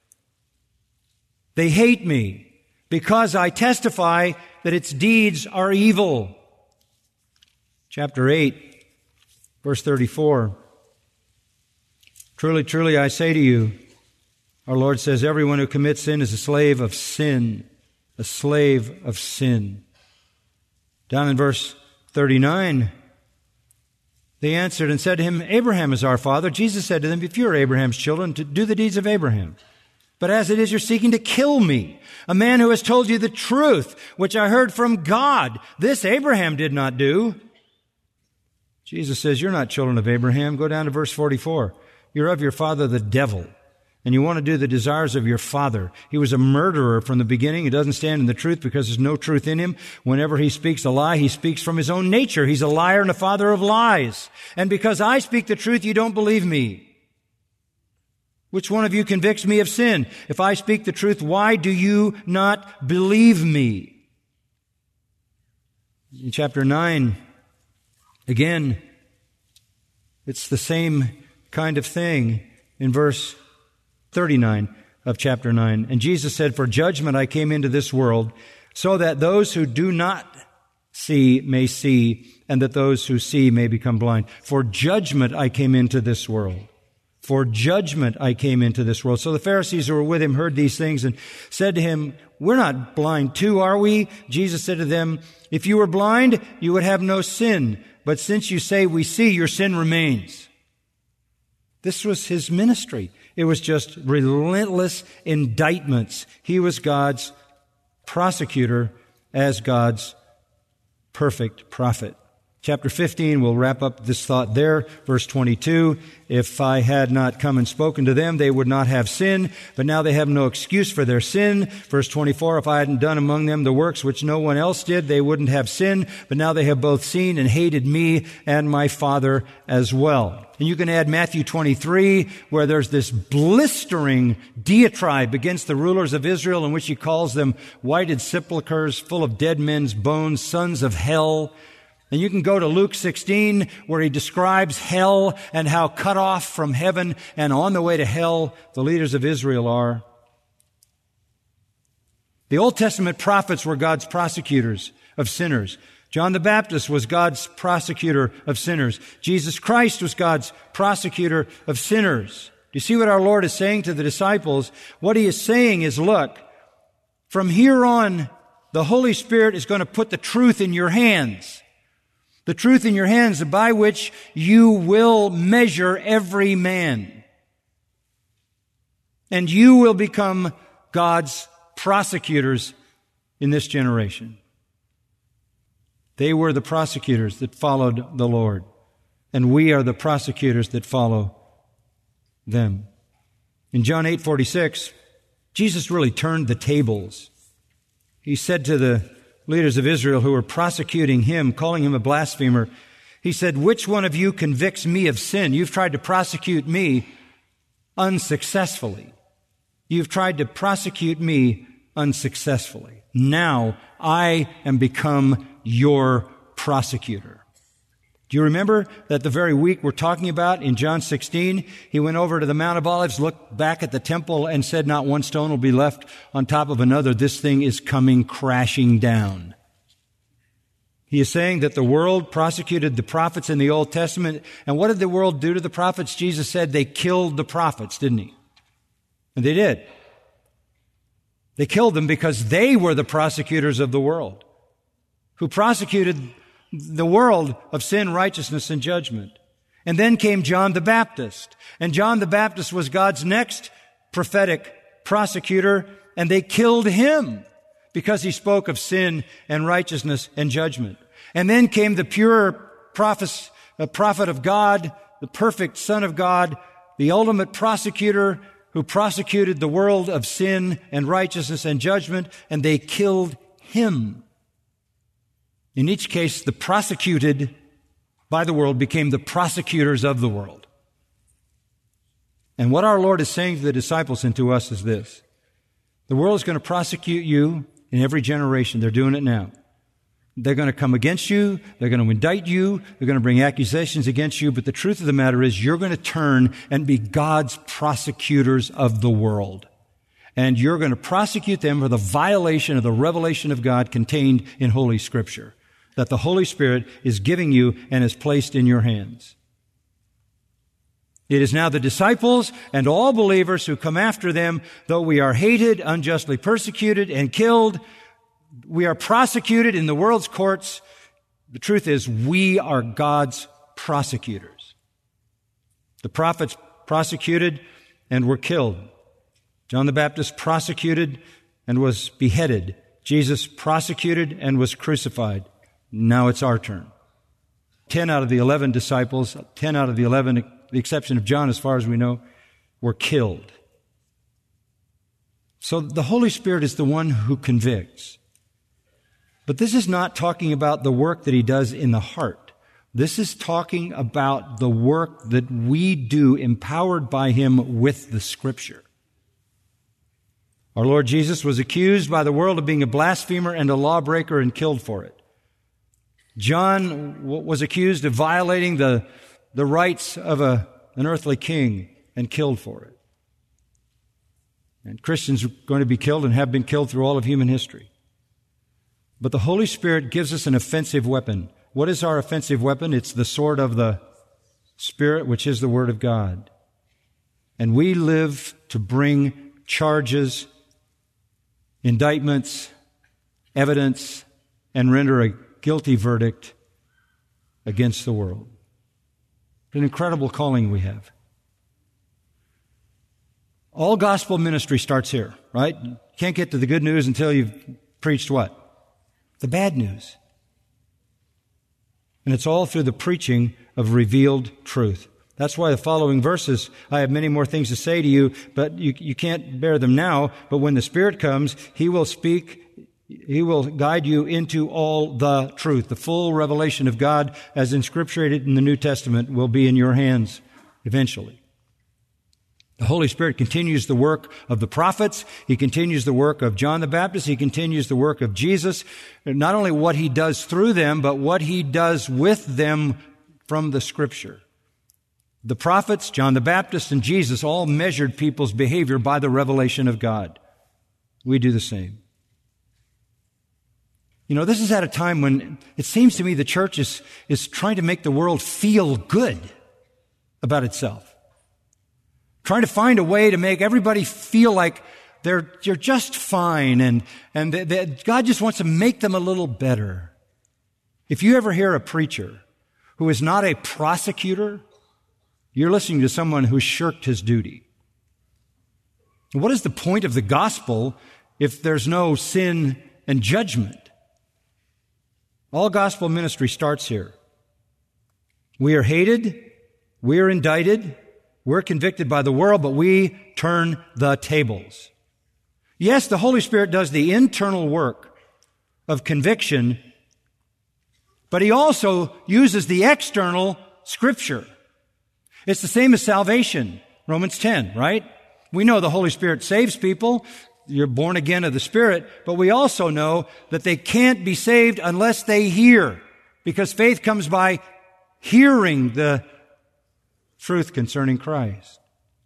They hate me because I testify that its deeds are evil. Chapter 8, verse 34. Truly, truly, I say to you, our Lord says, everyone who commits sin is a slave of sin. A slave of sin. Down in verse 39, they answered and said to him, Abraham is our father. Jesus said to them, if you are Abraham's children, to do the deeds of Abraham. But as it is, you're seeking to kill me, a man who has told you the truth, which I heard from God. This Abraham did not do. Jesus says, you're not children of Abraham. Go down to verse 44. You're of your father, the devil, and you want to do the desires of your father. He was a murderer from the beginning. He doesn't stand in the truth because there's no truth in him. Whenever he speaks a lie, he speaks from his own nature. He's a liar and a father of lies. And because I speak the truth, you don't believe me. Which one of you convicts me of sin? If I speak the truth, why do you not believe me? In chapter 9, again, it's the same kind of thing in verse 39 of chapter 9. And Jesus said, for judgment I came into this world, so that those who do not see may see, and that those who see may become blind. For judgment I came into this world. For judgment I came into this world. So the Pharisees who were with him heard these things and said to him, we're not blind too, are we? Jesus said to them, if you were blind, you would have no sin. But since you say we see, your sin remains. This was his ministry. It was just relentless indictments. He was God's prosecutor as God's perfect prophet. Chapter 15, we'll wrap up this thought there. Verse 22, if I had not come and spoken to them, they would not have sin, but now they have no excuse for their sin. Verse 24, if I hadn't done among them the works which no one else did, they wouldn't have sin, but now they have both seen and hated me and my Father as well. And you can add Matthew 23, where there's this blistering diatribe against the rulers of Israel in which he calls them whited sepulchres full of dead men's bones, sons of hell. And you can go to Luke 16, where he describes hell and how cut off from heaven and on the way to hell the leaders of Israel are. The Old Testament prophets were God's prosecutors of sinners. John the Baptist was God's prosecutor of sinners. Jesus Christ was God's prosecutor of sinners. Do you see what our Lord is saying to the disciples? What he is saying is, look, from here on, the Holy Spirit is going to put the truth in your hands. The truth in your hands by which you will measure every man. And you will become God's prosecutors in this generation. They were the prosecutors that followed the Lord. And we are the prosecutors that follow them. In John 8:46, Jesus really turned the tables. He said to the leaders of Israel who were prosecuting him, calling him a blasphemer, he said, which one of you convicts me of sin? You've tried to prosecute me unsuccessfully. You've tried to prosecute me unsuccessfully. Now I am become your prosecutor. Do you remember that the very week we're talking about in John 16, he went over to the Mount of Olives, looked back at the temple and said, not one stone will be left on top of another. This thing is coming crashing down. He is saying that the world prosecuted the prophets in the Old Testament. And what did the world do to the prophets? Jesus said they killed the prophets, didn't he? And they did. They killed them because they were the prosecutors of the world, who prosecuted the world of sin, righteousness, and judgment. And then came John the Baptist. And John the Baptist was God's next prophetic prosecutor, and they killed him because he spoke of sin and righteousness and judgment. And then came the pure prophet of God, the perfect Son of God, the ultimate prosecutor who prosecuted the world of sin and righteousness and judgment, and they killed him. In each case, the prosecuted by the world became the prosecutors of the world. And what our Lord is saying to the disciples and to us is this: the world is going to prosecute you in every generation. They're doing it now. They're going to come against you. They're going to indict you. They're going to bring accusations against you. But the truth of the matter is you're going to turn and be God's prosecutors of the world. And you're going to prosecute them for the violation of the revelation of God contained in Holy Scripture that the Holy Spirit is giving you and has placed in your hands. It is now the disciples and all believers who come after them. Though we are hated, unjustly persecuted, and killed, we are prosecuted in the world's courts. The truth is, we are God's prosecutors. The prophets prosecuted and were killed. John the Baptist prosecuted and was beheaded. Jesus prosecuted and was crucified. Now it's our turn. 10 out of the 11 disciples, 10 out of the 11, the exception of John as far as we know, were killed. So the Holy Spirit is the one who convicts. But this is not talking about the work that he does in the heart. This is talking about the work that we do empowered by him with the Scripture. Our Lord Jesus was accused by the world of being a blasphemer and a lawbreaker and killed for it. John was accused of violating the rights of an earthly king and killed for it. And Christians are going to be killed and have been killed through all of human history. But the Holy Spirit gives us an offensive weapon. What is our offensive weapon? It's the sword of the Spirit, which is the Word of God. And we live to bring charges, indictments, evidence, and render a guilty verdict against the world. An incredible calling we have. All gospel ministry starts here, right? You can't get to the good news until you've preached what? The bad news. And it's all through the preaching of revealed truth. That's why the following verses, I have many more things to say to you, but you can't bear them now. But when the Spirit comes, He will speak. He will guide you into all the truth. The full revelation of God, as inscripturated in the New Testament, will be in your hands eventually. The Holy Spirit continues the work of the prophets. He continues the work of John the Baptist. He continues the work of Jesus. Not only what He does through them, but what He does with them from the Scripture. The prophets, John the Baptist, and Jesus all measured people's behavior by the revelation of God. We do the same. You know, this is at a time when it seems to me the church is trying to make the world feel good about itself. Trying to find a way to make everybody feel like you're just fine and that God just wants to make them a little better. If you ever hear a preacher who is not a prosecutor, you're listening to someone who shirked his duty. What is the point of the gospel if there's no sin and judgment? All gospel ministry starts here. We are hated, we are indicted, we're convicted by the world, but we turn the tables. Yes, the Holy Spirit does the internal work of conviction, but He also uses the external Scripture. It's the same as salvation, Romans 10, right? We know the Holy Spirit saves people. You're born again of the Spirit, but we also know that they can't be saved unless they hear, because faith comes by hearing the truth concerning Christ.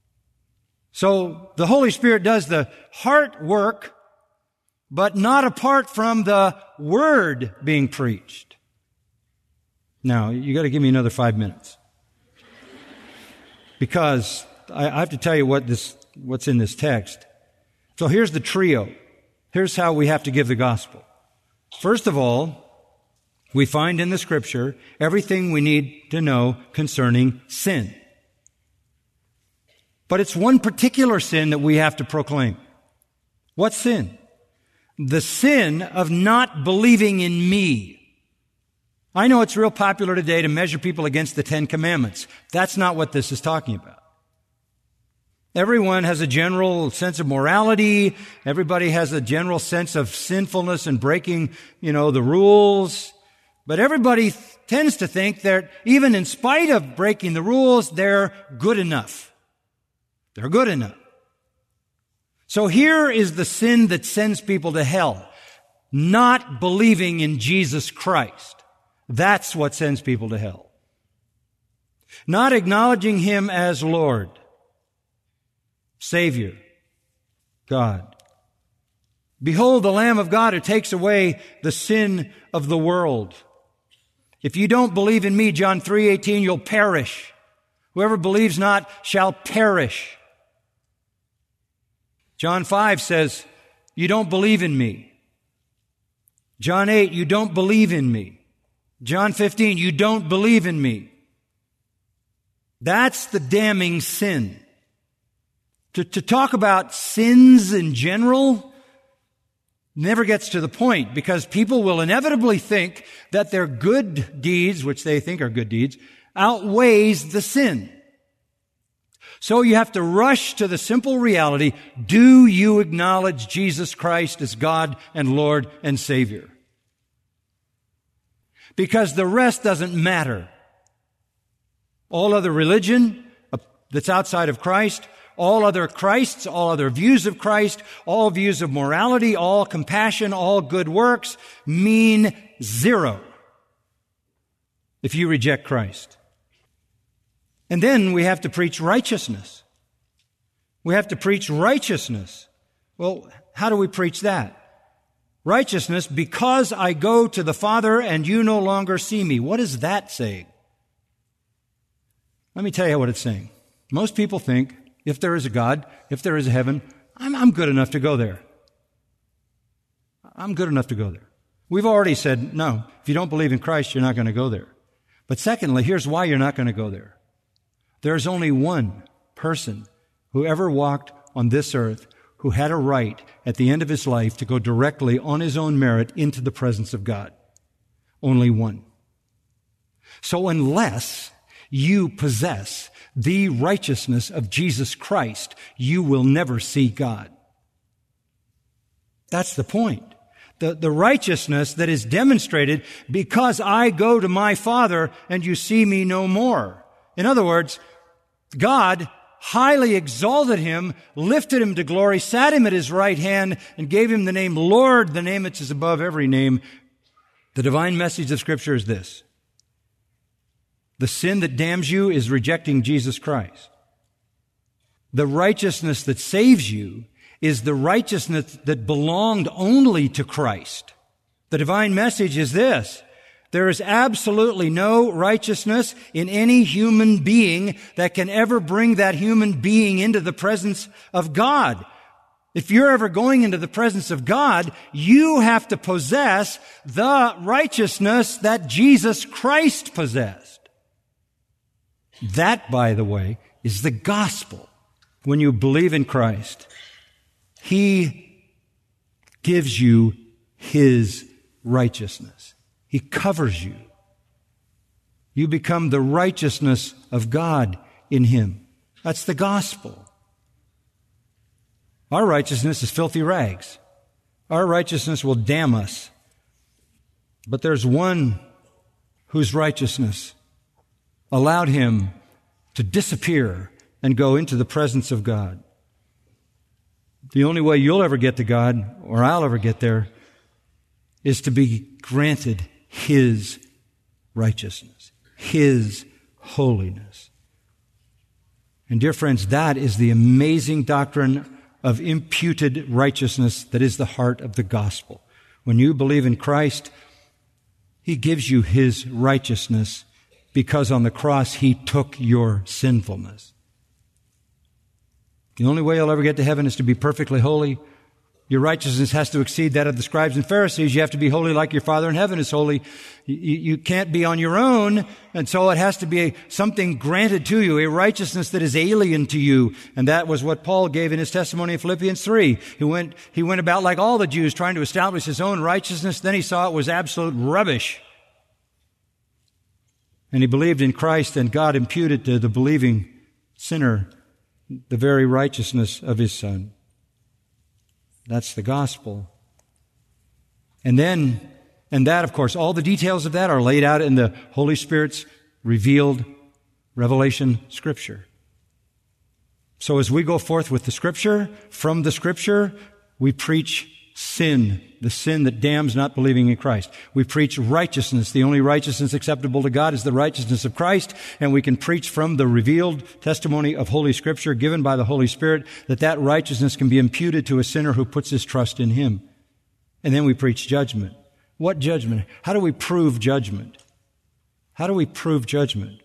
So the Holy Spirit does the heart work, but not apart from the Word being preached. Now, you got to give me another 5 minutes. Because I have to tell you what's in this text. So here's the trio. Here's how we have to give the gospel. First of all, we find in the Scripture everything we need to know concerning sin. But it's one particular sin that we have to proclaim. What sin? The sin of not believing in me. I know it's real popular today to measure people against the Ten Commandments. That's not what this is talking about. Everyone has a general sense of morality. Everybody has a general sense of sinfulness and breaking, the rules. But everybody tends to think that even in spite of breaking the rules, they're good enough. They're good enough. So here is the sin that sends people to hell. Not believing in Jesus Christ. That's what sends people to hell. Not acknowledging Him as Lord, Savior, God. Behold the Lamb of God who takes away the sin of the world. If you don't believe in me, John 3:18, you'll perish. Whoever believes not shall perish. John 5 says, you don't believe in me. John 8, you don't believe in me. John 15, you don't believe in me. That's the damning sin. To talk about sins in general never gets to the point, because people will inevitably think that their good deeds, which they think are good deeds, outweighs the sin. So you have to rush to the simple reality, do you acknowledge Jesus Christ as God and Lord and Savior? Because the rest doesn't matter. All other religion that's outside of Christ, all other Christs, all other views of Christ, all views of morality, all compassion, all good works mean zero if you reject Christ. And then we have to preach righteousness. We have to preach righteousness. Well, how do we preach that? Righteousness, because I go to the Father and you no longer see me. What is that saying? Let me tell you what it's saying. Most people think, if there is a God, if there is a heaven, I'm good enough to go there. I'm good enough to go there. We've already said, no, if you don't believe in Christ, you're not going to go there. But secondly, here's why you're not going to go there. There's only one person who ever walked on this earth who had a right at the end of his life to go directly on his own merit into the presence of God. Only one. So unless you possess the righteousness of Jesus Christ, you will never see God. That's the point. The righteousness that is demonstrated because I go to my Father and you see me no more. In other words, God highly exalted him, lifted him to glory, sat him at his right hand, and gave him the name Lord, the name which is above every name. The divine message of Scripture is this. The sin that damns you is rejecting Jesus Christ. The righteousness that saves you is the righteousness that belonged only to Christ. The divine message is this. There is absolutely no righteousness in any human being that can ever bring that human being into the presence of God. If you're ever going into the presence of God, you have to possess the righteousness that Jesus Christ possessed. That, by the way, is the gospel. When you believe in Christ, He gives you His righteousness. He covers you. You become the righteousness of God in Him. That's the gospel. Our righteousness is filthy rags. Our righteousness will damn us. But there's one whose righteousness allowed him to disappear and go into the presence of God. The only way you'll ever get to God, or I'll ever get there, is to be granted His righteousness. His holiness. And dear friends, that is the amazing doctrine of imputed righteousness that is the heart of the gospel. When you believe in Christ, He gives you His righteousness because on the cross He took your sinfulness. The only way you'll ever get to heaven is to be perfectly holy. Your righteousness has to exceed that of the scribes and Pharisees. You have to be holy like your Father in heaven is holy. You can't be on your own, and so it has to be something granted to you, a righteousness that is alien to you. And that was what Paul gave in his testimony in Philippians 3. He went about like all the Jews trying to establish his own righteousness. Then he saw it was absolute rubbish. And he believed in Christ, and God imputed to the believing sinner the very righteousness of His Son. That's the gospel. And that, of course, all the details of that are laid out in the Holy Spirit's revealed revelation Scripture. So as we go forth with the Scripture, from the Scripture, we preach sin, the sin that damns not believing in Christ. We preach righteousness. The only righteousness acceptable to God is the righteousness of Christ, and we can preach from the revealed testimony of Holy Scripture given by the Holy Spirit that righteousness can be imputed to a sinner who puts his trust in Him. And then we preach judgment. What judgment? How do we prove judgment? How do we prove judgment?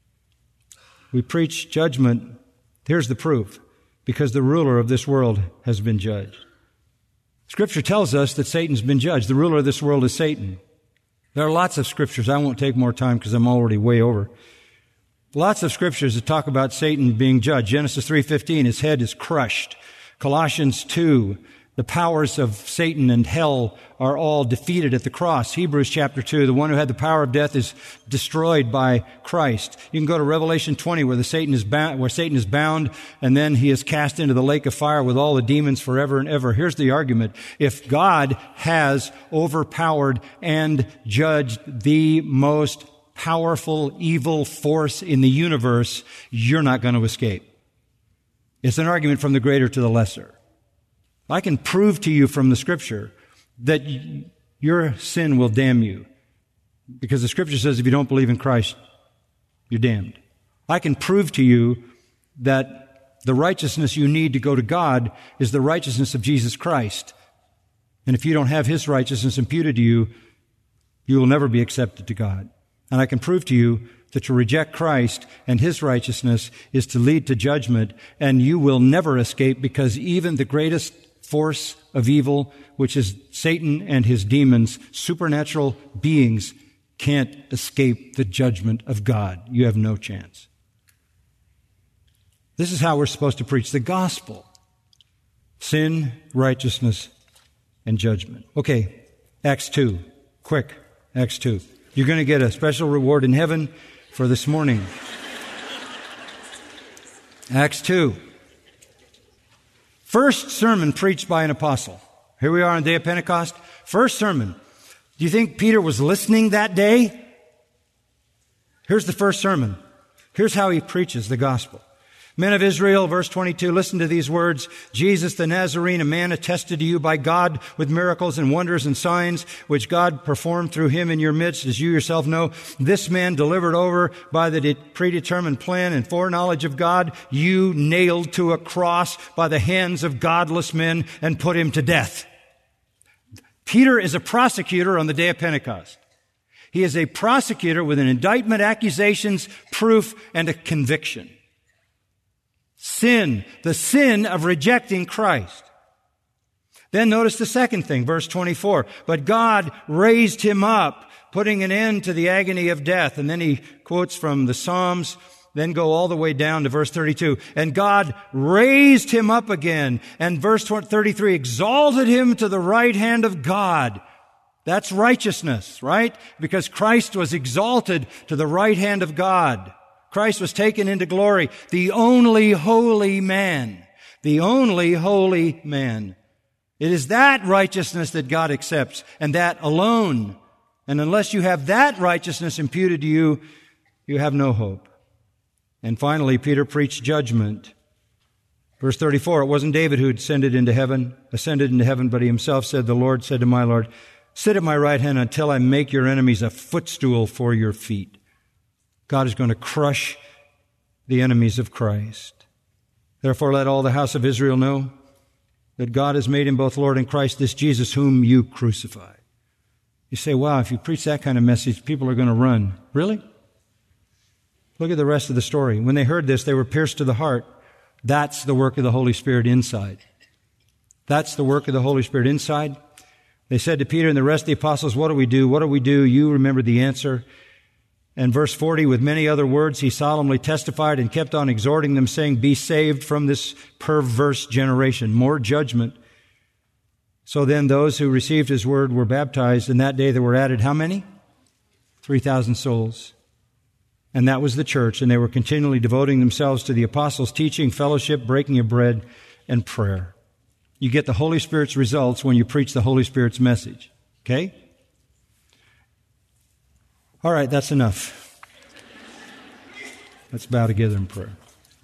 We preach judgment. Here's the proof. Because the ruler of this world has been judged. Scripture tells us that Satan's been judged. The ruler of this world is Satan. There are lots of scriptures. I won't take more time because I'm already way over. Lots of scriptures that talk about Satan being judged. Genesis 3:15, his head is crushed. Colossians 2, the powers of Satan and hell are all defeated at the cross. Hebrews chapter 2, the one who had the power of death is destroyed by Christ. You can go to Revelation 20 where Satan is bound, and then he is cast into the lake of fire with all the demons forever and ever. Here's the argument. If God has overpowered and judged the most powerful evil force in the universe, you're not going to escape. It's an argument from the greater to the lesser. I can prove to you from the Scripture that your sin will damn you. Because the Scripture says if you don't believe in Christ, you're damned. I can prove to you that the righteousness you need to go to God is the righteousness of Jesus Christ. And if you don't have His righteousness imputed to you, you will never be accepted to God. And I can prove to you that to reject Christ and His righteousness is to lead to judgment, and you will never escape because even the greatest force of evil, which is Satan and his demons, supernatural beings, can't escape the judgment of God. You have no chance. This is how we're supposed to preach the gospel. Sin, righteousness, and judgment. Okay, Acts 2. Quick, Acts 2. You're going to get a special reward in heaven for this morning. Acts 2. First sermon preached by an apostle. Here we are on the day of Pentecost. First sermon. Do you think Peter was listening that day? Here's the first sermon. Here's how he preaches the gospel. Men of Israel, verse 22, listen to these words. Jesus the Nazarene, a man attested to you by God with miracles and wonders and signs, which God performed through him in your midst, as you yourself know. This man delivered over by the predetermined plan and foreknowledge of God, you nailed to a cross by the hands of godless men and put him to death. Peter is a prosecutor on the day of Pentecost. He is a prosecutor with an indictment, accusations, proof, and a conviction. Sin, the sin of rejecting Christ. Then notice the second thing, verse 24. But God raised him up, putting an end to the agony of death. And then he quotes from the Psalms, then go all the way down to verse 32. And God raised him up again. And verse 33, exalted him to the right hand of God. That's righteousness, right? Because Christ was exalted to the right hand of God. Christ was taken into glory, the only holy man. The only holy man. It is that righteousness that God accepts, and that alone. And unless you have that righteousness imputed to you, you have no hope. And finally, Peter preached judgment. Verse 34, it wasn't David who ascended into heaven, but he himself said, the Lord said to my Lord, sit at my right hand until I make your enemies a footstool for your feet. God is going to crush the enemies of Christ. Therefore, let all the house of Israel know that God has made him both Lord and Christ, this Jesus whom you crucified. You say, wow, if you preach that kind of message, people are going to run. Really? Look at the rest of the story. When they heard this, they were pierced to the heart. That's the work of the Holy Spirit inside. That's the work of the Holy Spirit inside. They said to Peter and the rest of the apostles, what do we do? What do we do? You remember the answer. And verse 40, with many other words, he solemnly testified and kept on exhorting them, saying, be saved from this perverse generation. More judgment. So then those who received his word were baptized, and that day there were added how many? 3,000 souls. And that was the church, and they were continually devoting themselves to the apostles' teaching, fellowship, breaking of bread, and prayer. You get the Holy Spirit's results when you preach the Holy Spirit's message. Okay? All right, that's enough. Let's bow together in prayer.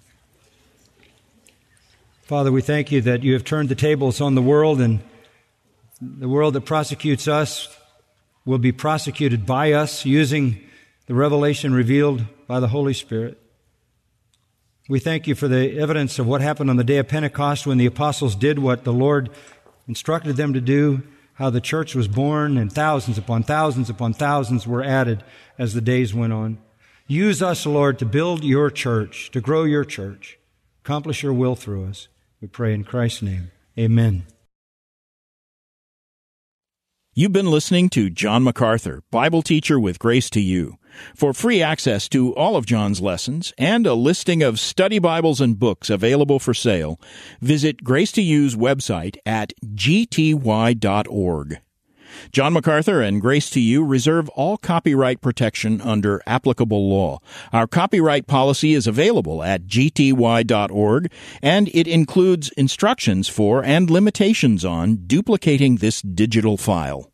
Father, we thank you that you have turned the tables on the world, and the world that prosecutes us will be prosecuted by us using the revelation revealed by the Holy Spirit. We thank you for the evidence of what happened on the day of Pentecost when the apostles did what the Lord instructed them to do, how the church was born, and thousands upon thousands upon thousands were added as the days went on. Use us, Lord, to build your church, to grow your church, accomplish your will through us. We pray in Christ's name. Amen. You've been listening to John MacArthur, Bible teacher with Grace to You. For free access to all of John's lessons and a listing of study Bibles and books available for sale, visit Grace to You's website at gty.org. John MacArthur and Grace to You reserve all copyright protection under applicable law. Our copyright policy is available at gty.org, and it includes instructions for and limitations on duplicating this digital file.